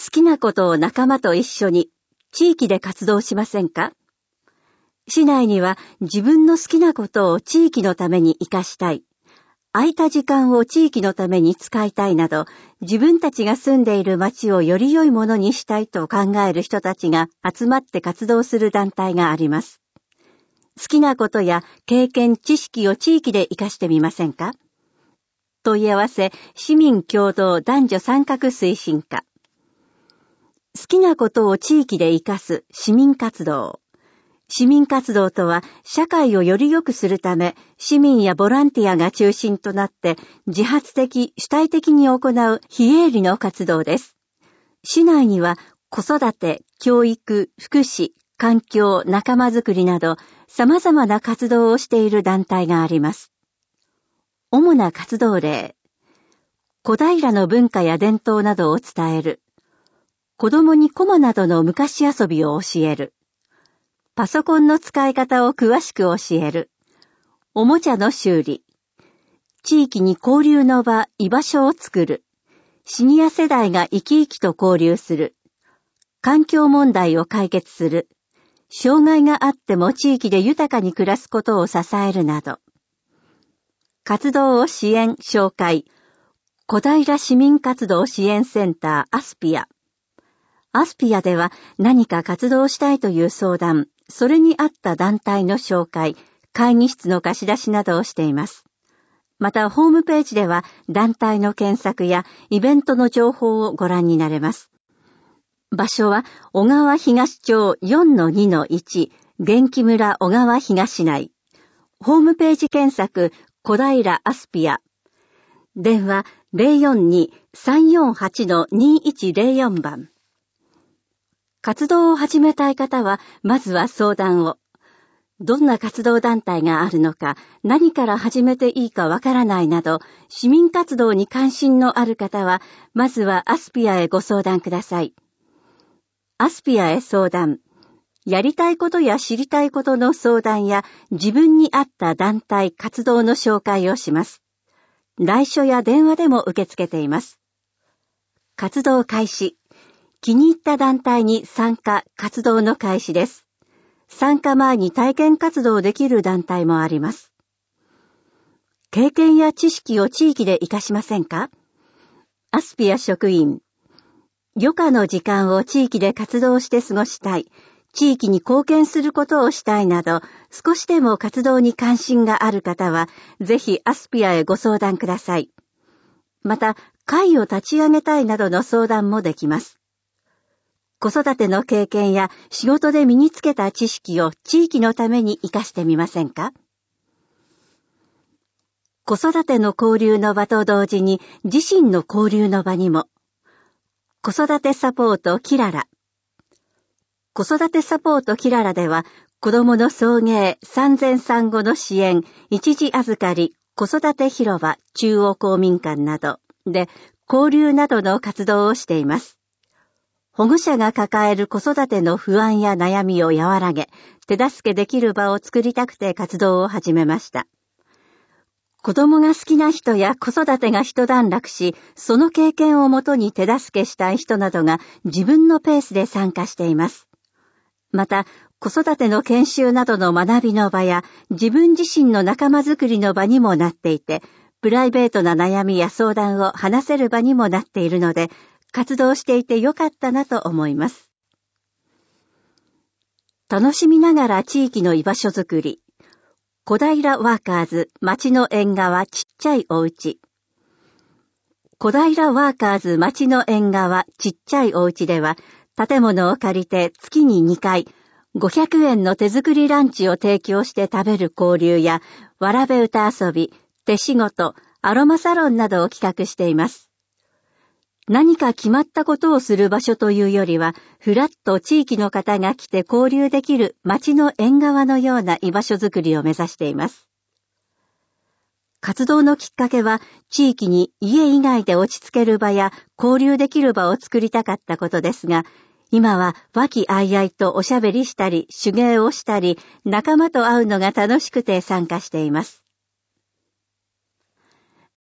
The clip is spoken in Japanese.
きなことを仲間と一緒に地域で活動しませんか？市内には自分の好きなことを地域のために活かしたい、空いた時間を地域のために使いたいなど、自分たちが住んでいる町をより良いものにしたいと考える人たちが集まって活動する団体があります。好きなことや経験、知識を地域で活かしてみませんか？問い合わせ、市民共同男女参画推進課。好きなことを地域で活かす市民活動。市民活動とは、社会をより良くするため、市民やボランティアが中心となって、自発的、主体的に行う非営利の活動です。市内には、子育て、教育、福祉、環境、仲間づくりなど、様々な活動をしている団体があります。主な活動例。小平の文化や伝統などを伝える。子供にコマなどの昔遊びを教える。パソコンの使い方を詳しく教える。おもちゃの修理。地域に交流の場、居場所を作る。シニア世代が生き生きと交流する。環境問題を解決する。障害があっても地域で豊かに暮らすことを支えるなど。活動を支援、紹介。小平市民活動支援センターアスピア。アスピアでは何か活動したいという相談、それに合った団体の紹介、会議室の貸し出しなどをしています。またホームページでは団体の検索やイベントの情報をご覧になれます。場所は小川東町 4-2-1 元気村小川東内。ホームページ検索小平アスピア。電話 042-348-2104 番。活動を始めたい方は、まずは相談を。どんな活動団体があるのか、何から始めていいかわからないなど、市民活動に関心のある方は、まずはアスピアへご相談ください。アスピアへ相談。やりたいことや知りたいことの相談や、自分に合った団体、活動の紹介をします。来所や電話でも受け付けています。活動開始。気に入った団体に参加、活動の開始です。参加前に体験活動できる団体もあります。経験や知識を地域で活かしませんか？アスピア職員。余暇の時間を地域で活動して過ごしたい、地域に貢献することをしたいなど、少しでも活動に関心がある方は、ぜひアスピアへご相談ください。また、会を立ち上げたいなどの相談もできます。子育ての経験や仕事で身につけた知識を地域のために活かしてみませんか？子育ての交流の場と同時に自身の交流の場にも。子育てサポートキララ。子育てサポートキララでは子どもの送迎、産前産後の支援、一時預かり、子育て広場、中央公民館などで交流などの活動をしています。保護者が抱える子育ての不安や悩みを和らげ、手助けできる場を作りたくて活動を始めました。子供が好きな人や子育てが一段落し、その経験をもとに手助けしたい人などが自分のペースで参加しています。また、子育ての研修などの学びの場や自分自身の仲間づくりの場にもなっていて、プライベートな悩みや相談を話せる場にもなっているので、活動していてよかったなと思います。楽しみながら地域の居場所づくり。小平ワーカーズ町の縁側ちっちゃいおうち。小平ワーカーズ町の縁側ちっちゃいおうちでは、建物を借りて月に2回、500円の手作りランチを提供して食べる交流や、わらべ歌遊び、手仕事、アロマサロンなどを企画しています。何か決まったことをする場所というよりは、ふらっと地域の方が来て交流できる町の縁側のような居場所づくりを目指しています。活動のきっかけは、地域に家以外で落ち着ける場や交流できる場を作りたかったことですが、今は和気あいあいとおしゃべりしたり、手芸をしたり、仲間と会うのが楽しくて参加しています。